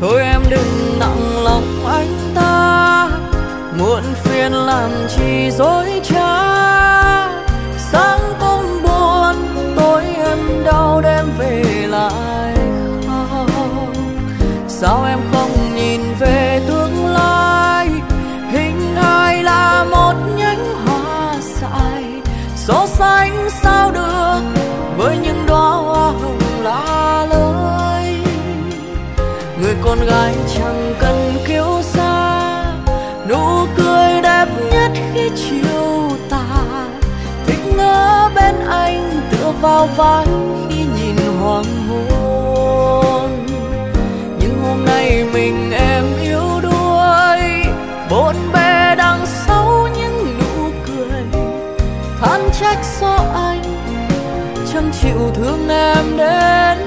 Thôi em đừng nặng lòng anh ta, muộn phiền làm chi dối trá. Sáng cũng buồn, tối em đau đêm về lại khóc. Sao em không nhìn về tương lai, hình hài là một nhánh hoa dại. So sánh sao được với những đóa hoa hồng lá lơi. Người con gái chẳng cần kiêu sa, nụ cười đẹp nhất khi chiều tà. Thích ngỡ bên anh tựa vào vai khi nhìn hoàng hôn. Nhưng hôm nay mình em yếu đuối, bộn bề đằng sau những nụ cười. Than trách do anh chẳng chịu thương em đến